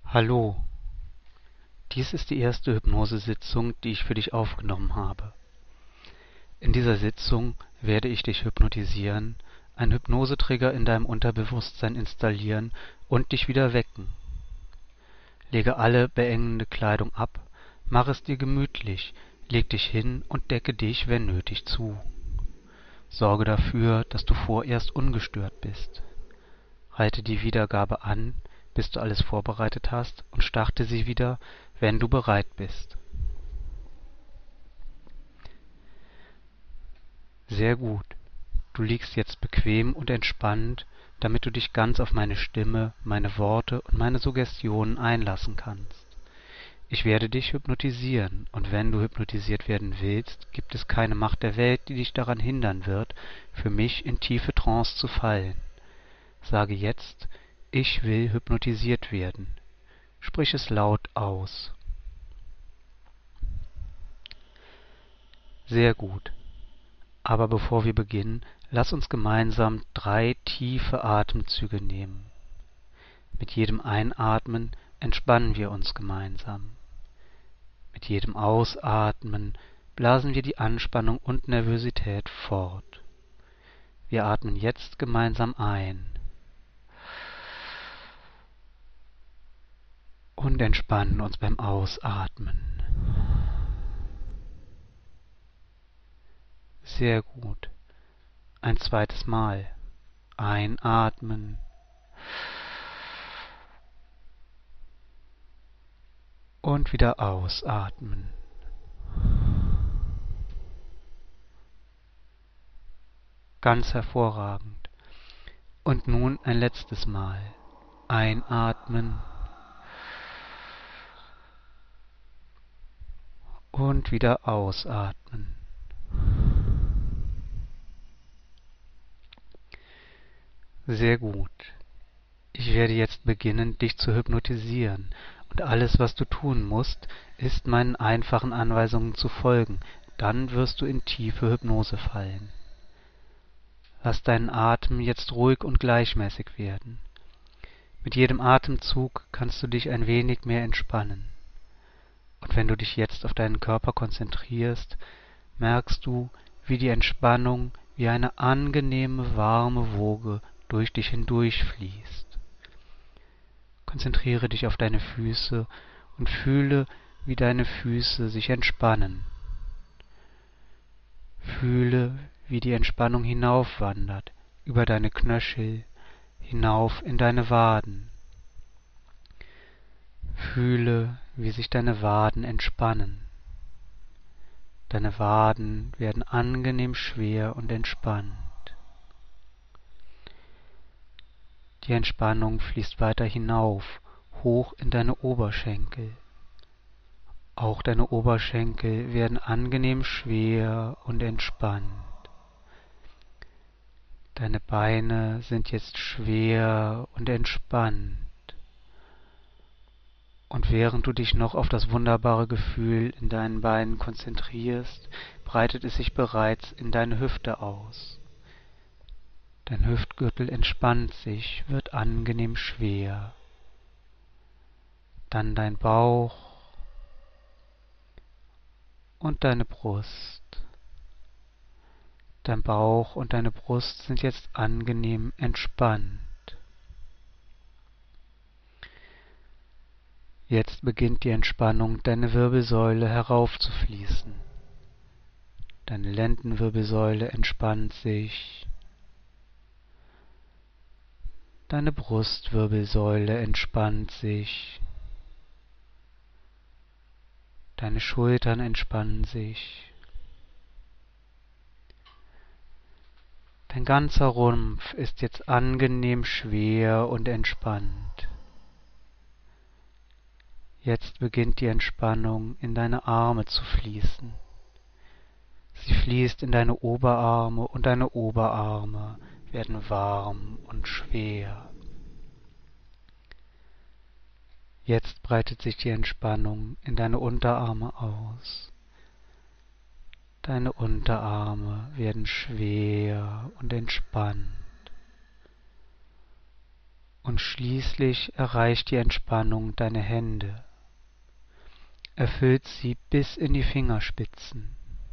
Hallo, dies ist die erste Hypnosesitzung, die ich für dich aufgenommen habe. In dieser Sitzung werde ich dich hypnotisieren, einen Hypnosetrigger in deinem Unterbewusstsein installieren und dich wieder wecken. Lege alle beengende Kleidung ab, mach es dir gemütlich, leg dich hin und decke dich, wenn nötig, zu. Sorge dafür, dass du vorerst ungestört bist. Halte die Wiedergabe an, bis du alles vorbereitet hast, und starte sie wieder, wenn du bereit bist. Sehr gut. Du liegst jetzt bequem und entspannt, damit du dich ganz auf meine Stimme, meine Worte und meine Suggestionen einlassen kannst. Ich werde dich hypnotisieren, und wenn du hypnotisiert werden willst, gibt es keine Macht der Welt, die dich daran hindern wird, für mich in tiefe Trance zu fallen. Sage jetzt: Ich will hypnotisiert werden. Sprich es laut aus. Sehr gut. Aber bevor wir beginnen, lass uns gemeinsam 3 tiefe Atemzüge nehmen. Mit jedem Einatmen entspannen wir uns gemeinsam. Mit jedem Ausatmen blasen wir die Anspannung und Nervosität fort. Wir atmen jetzt gemeinsam ein und entspannen uns beim Ausatmen. Sehr gut. Ein zweites Mal. Einatmen und wieder ausatmen. Ganz hervorragend. Und nun ein letztes Mal. Einatmen und wieder ausatmen. Sehr gut. Ich werde jetzt beginnen, dich zu hypnotisieren, und alles, was du tun musst, ist meinen einfachen Anweisungen zu folgen. Dann wirst du in tiefe Hypnose fallen. Lass deinen Atem jetzt ruhig und gleichmäßig werden. Mit jedem Atemzug kannst du dich ein wenig mehr entspannen. Und wenn du dich jetzt auf deinen Körper konzentrierst, merkst du, wie die Entspannung wie eine angenehme, warme Woge durch dich hindurch fließt. Konzentriere dich auf deine Füße und fühle, wie deine Füße sich entspannen. Fühle, wie die Entspannung hinaufwandert, über deine Knöchel, hinauf in deine Waden. Fühle, wie sich deine Waden entspannen. Deine Waden werden angenehm schwer und entspannt. Die Entspannung fließt weiter hinauf, hoch in deine Oberschenkel. Auch deine Oberschenkel werden angenehm schwer und entspannt. Deine Beine sind jetzt schwer und entspannt. Und während du dich noch auf das wunderbare Gefühl in deinen Beinen konzentrierst, breitet es sich bereits in deine Hüfte aus. Dein Hüftgürtel entspannt sich, wird angenehm schwer. Dann dein Bauch und deine Brust. Dein Bauch und deine Brust sind jetzt angenehm entspannt. Jetzt beginnt die Entspannung, deine Wirbelsäule heraufzufließen. Deine Lendenwirbelsäule entspannt sich. Deine Brustwirbelsäule entspannt sich. Deine Schultern entspannen sich. Dein ganzer Rumpf ist jetzt angenehm schwer und entspannt. Jetzt beginnt die Entspannung, in deine Arme zu fließen. Sie fließt in deine Oberarme, und deine Oberarme werden warm und schwer. Jetzt breitet sich die Entspannung in deine Unterarme aus. Deine Unterarme werden schwer und entspannt. und schließlich erreicht die Entspannung deine Hände, erfüllt sie bis in die Fingerspitzen.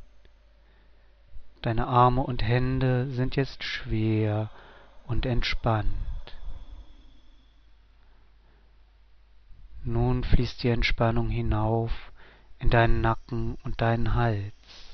Deine Arme und Hände sind jetzt schwer und entspannt. Nun fließt die Entspannung hinauf in deinen Nacken und deinen Hals,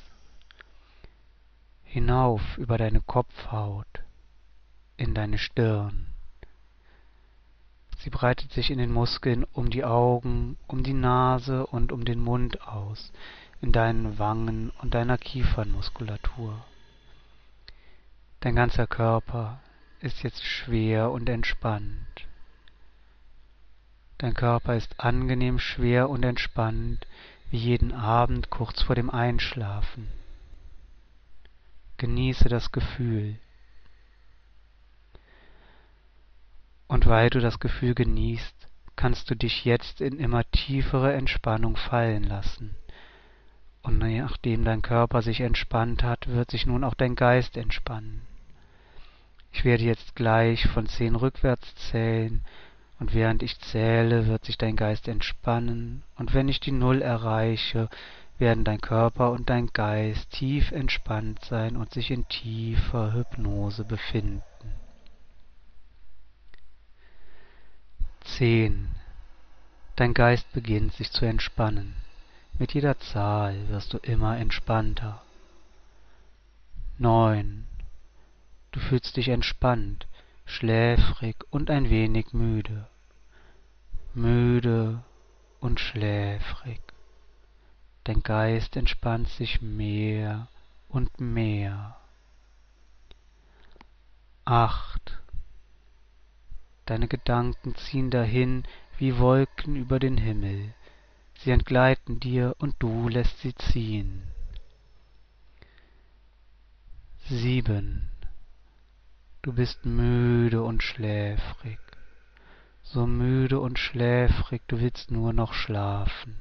hinauf über deine Kopfhaut, in deine Stirn. Sie breitet sich in den Muskeln um die Augen, um die Nase und um den Mund aus, in deinen Wangen und deiner Kiefernmuskulatur. Dein ganzer Körper ist jetzt schwer und entspannt. Dein Körper ist angenehm schwer und entspannt, wie jeden Abend kurz vor dem Einschlafen. Genieße das Gefühl. Und weil du das Gefühl genießt, kannst du dich jetzt in immer tiefere Entspannung fallen lassen. Und nachdem dein Körper sich entspannt hat, wird sich nun auch dein Geist entspannen. Ich werde jetzt gleich von 10 rückwärts zählen, und während ich zähle, wird sich dein Geist entspannen, und wenn ich die 0 erreiche, werden dein Körper und dein Geist tief entspannt sein und sich in tiefer Hypnose befinden. 10. Dein Geist beginnt sich zu entspannen. Mit jeder Zahl wirst du immer entspannter. 9. Du fühlst dich entspannt, schläfrig und ein wenig müde. Müde und schläfrig. Dein Geist entspannt sich mehr und mehr. 8. Deine Gedanken ziehen dahin wie Wolken über den Himmel. Sie entgleiten dir und du lässt sie ziehen. 7. Du bist müde und schläfrig. So müde und schläfrig, du willst nur noch schlafen.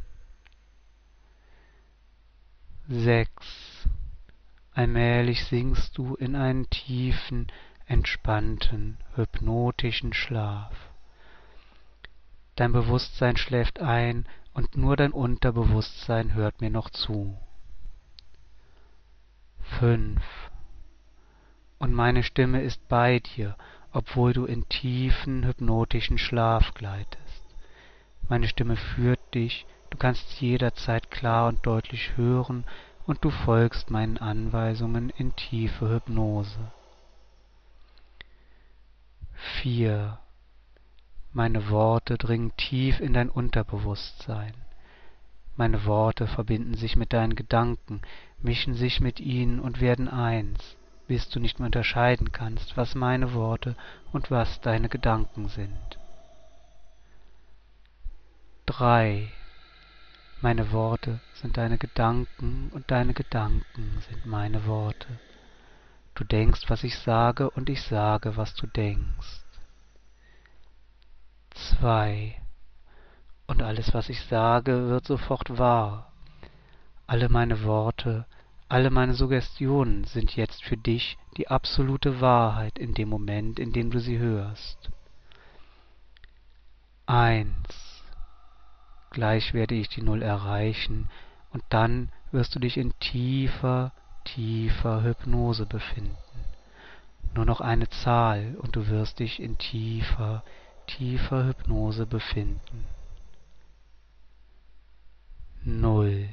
6. Allmählich sinkst du in einen tiefen, entspannten, hypnotischen Schlaf. Dein Bewusstsein schläft ein und nur dein Unterbewusstsein hört mir noch zu. 5. Und meine Stimme ist bei dir, obwohl du in tiefen, hypnotischen Schlaf gleitest. Meine Stimme führt dich, du kannst jederzeit klar und deutlich hören und du folgst meinen Anweisungen in tiefe Hypnose. 4. Meine Worte dringen tief in dein Unterbewusstsein. Meine Worte verbinden sich mit deinen Gedanken, mischen sich mit ihnen und werden eins, bis du nicht mehr unterscheiden kannst, was meine Worte und was deine Gedanken sind. 3. Meine Worte sind deine Gedanken und deine Gedanken sind meine Worte. Du denkst, was ich sage und ich sage, was du denkst. 2. Und alles, was ich sage, wird sofort wahr. Alle meine Worte, alle meine Suggestionen sind jetzt für dich die absolute Wahrheit in dem Moment, in dem du sie hörst. 1. Gleich werde ich die 0 erreichen und dann wirst du dich in tiefer, tiefer Hypnose befinden. Nur noch eine Zahl und du wirst dich in tiefer, tiefer Hypnose befinden. 0.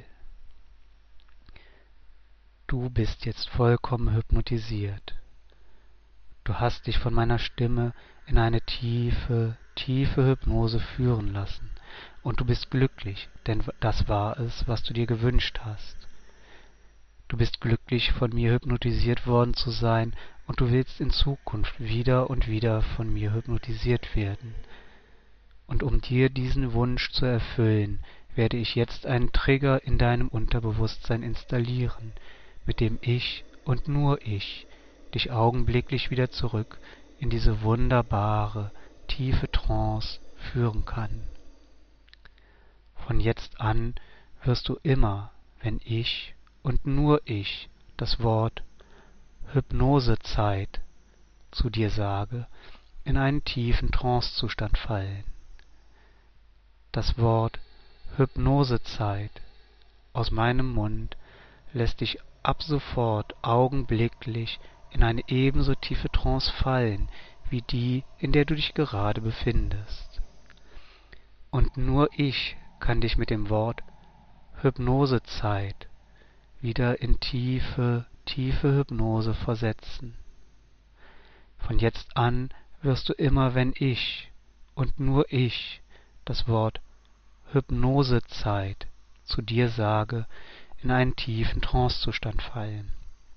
Du bist jetzt vollkommen hypnotisiert. Du hast dich von meiner Stimme in eine tiefe, tiefe Hypnose führen lassen. Und du bist glücklich, denn das war es, was du dir gewünscht hast. Du bist glücklich, von mir hypnotisiert worden zu sein, und du willst in Zukunft wieder und wieder von mir hypnotisiert werden. Und um dir diesen Wunsch zu erfüllen, werde ich jetzt einen Trigger in deinem Unterbewusstsein installieren, mit dem ich und nur ich dich augenblicklich wieder zurück in diese wunderbare, tiefe Trance führen kann. Von jetzt an wirst du immer, wenn ich und nur ich das Wort Hypnosezeit zu dir sage, in einen tiefen Trancezustand fallen. Das Wort Hypnosezeit aus meinem Mund lässt dich ab sofort augenblicklich in eine ebenso tiefe Trance fallen, wie die, in der du dich gerade befindest. Und nur ich kann dich mit dem Wort Hypnosezeit wieder in tiefe, tiefe Hypnose versetzen. Von jetzt an wirst du immer, wenn ich und nur ich das Wort Hypnosezeit zu dir sage, in einen tiefen Trancezustand fallen.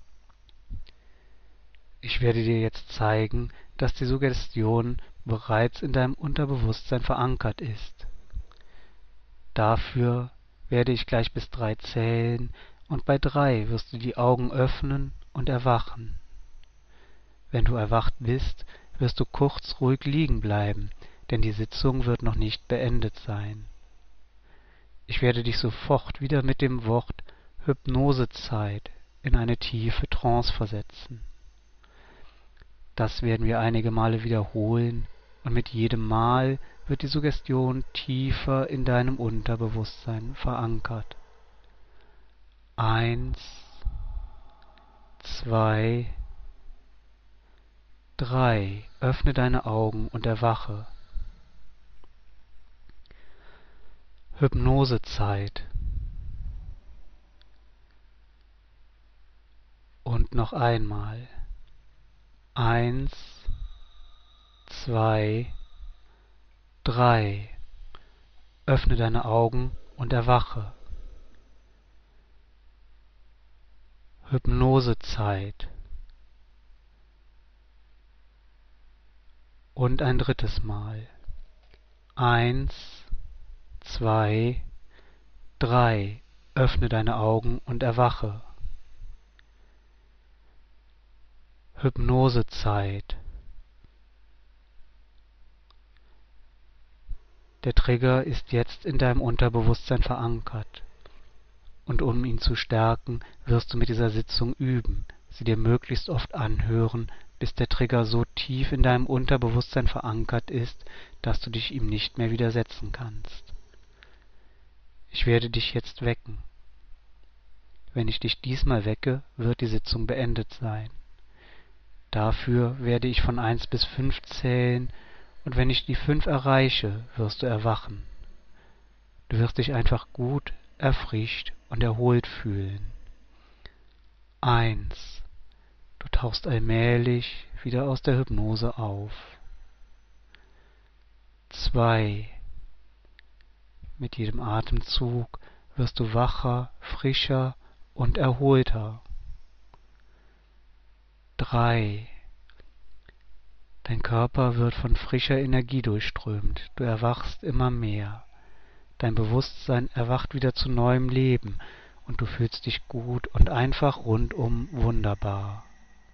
Ich werde dir jetzt zeigen, dass die Suggestion bereits in deinem Unterbewusstsein verankert ist. Dafür werde ich gleich bis 3 zählen und bei 3 wirst du die Augen öffnen und erwachen. Wenn du erwacht bist, wirst du kurz ruhig liegen bleiben, denn die Sitzung wird noch nicht beendet sein. Ich werde dich sofort wieder mit dem Wort Hypnosezeit in eine tiefe Trance versetzen. Das werden wir einige Male wiederholen und mit jedem Mal wird die Suggestion tiefer in deinem Unterbewusstsein verankert. 1, 2, 3. Öffne deine Augen und erwache. Hypnosezeit. Und noch einmal. 1, 2, 3. Öffne deine Augen und erwache. Hypnosezeit. Und ein drittes Mal. 1, 2, 3. Öffne deine Augen und erwache. Hypnosezeit. Der Trigger ist jetzt in deinem Unterbewusstsein verankert. Und um ihn zu stärken, wirst du mit dieser Sitzung üben, sie dir möglichst oft anhören, bis der Trigger so tief in deinem Unterbewusstsein verankert ist, dass du dich ihm nicht mehr widersetzen kannst. Ich werde dich jetzt wecken. Wenn ich dich diesmal wecke, wird die Sitzung beendet sein. Dafür werde ich von 1 bis 5 zählen und wenn ich die 5 erreiche, wirst du erwachen. Du wirst dich einfach gut, erfrischt und erholt fühlen. 1. Du tauchst allmählich wieder aus der Hypnose auf. 2. Mit jedem Atemzug wirst du wacher, frischer und erholter. 3. Dein Körper wird von frischer Energie durchströmt. Du erwachst immer mehr. Dein Bewusstsein erwacht wieder zu neuem Leben und du fühlst dich gut und einfach rundum wunderbar.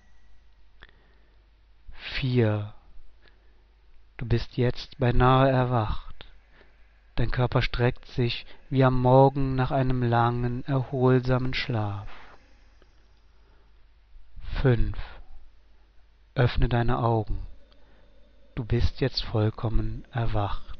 4. Du bist jetzt beinahe erwacht. Dein Körper streckt sich wie am Morgen nach einem langen, erholsamen Schlaf. 5. Öffne deine Augen. Du bist jetzt vollkommen erwacht.